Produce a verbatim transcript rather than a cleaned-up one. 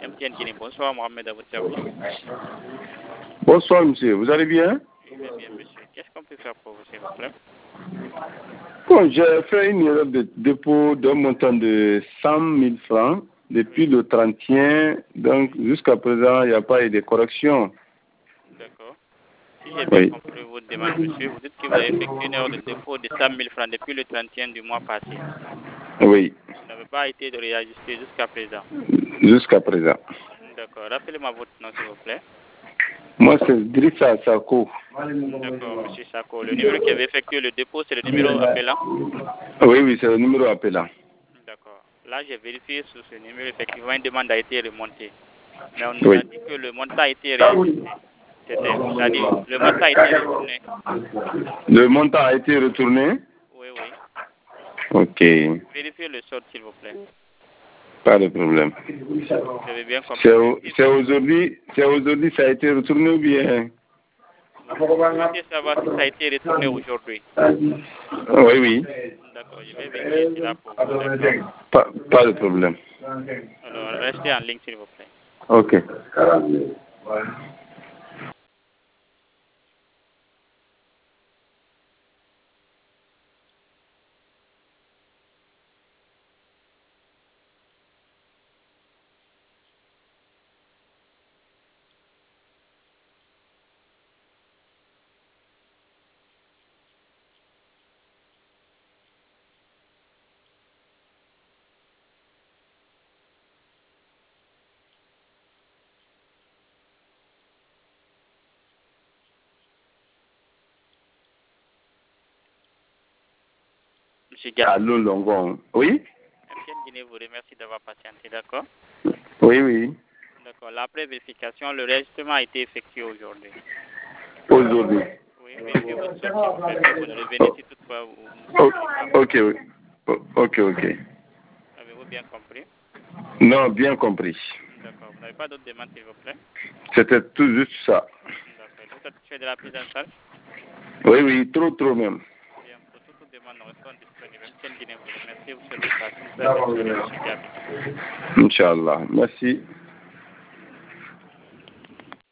M T N Guinée, bonsoir Mohamed à votre service. Bonsoir monsieur, vous allez bien? Je vais bien monsieur. Qu'est-ce qu'on peut faire pour vous s'il vous plaît? Bon, j'ai fait une erreur de dépôt d'un montant de cent mille francs depuis le trente et un, donc jusqu'à présent il n'y a pas eu de correction. D'accord. Si j'ai bien Oui. compris votre demande monsieur, vous dites que vous avez effectué une erreur de dépôt de cent mille francs depuis le trente et un du mois passé. Oui, Vous n'avez pas été de réajuster jusqu'à présent. jusqu'à présent. D'accord. Rappelez-moi votre nom s'il vous plaît. Moi c'est Drissa Sako. D'accord, monsieur Sako. Le numéro qui avait effectué le dépôt, c'est le numéro appelant? Oui, oui, c'est le numéro appelant. D'accord. Là, j'ai vérifié sur ce numéro, effectivement, une demande a été remontée. Mais on nous Oui. a dit que le montant a été réajusté. C'était, c'est-à-dire, le montant a été retourné. Le montant a été retourné? Oui, oui. Ok, Vérifiez le solde, s'il vous plaît. pas de problème. Vous avez bien compris. C'est au- c'est aujourd'hui, c'est aujourd'hui ça a été retourné ou bien? Vous souhaitez savoir si ça a été retourné aujourd'hui? Oui, oui. D'accord, je vais vérifier cela pour vous, d'accord? Pas, pas de problème. Alors, restez en ligne, s'il vous plaît. Ok. Monsieur Gall. Allô, Longon. Oui? M T N Guinée vous remercie d'avoir patienté, d'accord? Oui, oui. D'accord. L'après vérification, le réajustement a été effectué aujourd'hui. Aujourd'hui. Oui, vérifiez votre solde, s'il vous plaît, puis vous nous revenez si toutefois vous vous Oh, souhaitez pas. ok, oui. Oh, ok, ok. Avez-vous bien compris? Non, bien compris. D'accord. Vous n'avez pas d'autres demandes, s'il vous plaît? C'était tout juste ça. D'accord. Êtes-vous satisfait de la prise en charge? Oui, oui, trop, trop même. Bien, pour toute autre demande, nous restons disponibles. M T N Guinée vous remercie. Vous souhaite de passer une très bonne journée, M. Gabi. Inch'Allah. Merci.